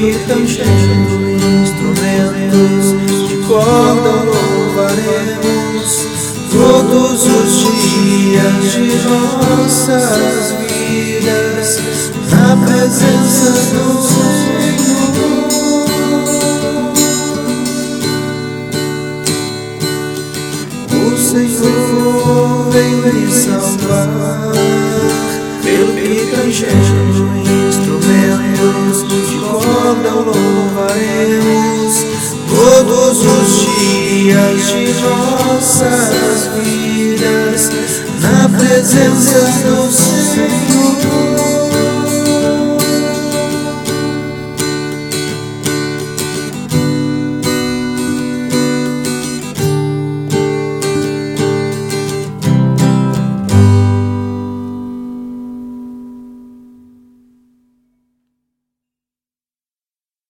que tangendo instrumentos de corda louvaremos todos os dias de nossas vidas na presença do Senhor. O Senhor veio me salvar, pelo que tangendo instrumentos de corda louvaremos todos os dias de nossas vidas na presença do Senhor.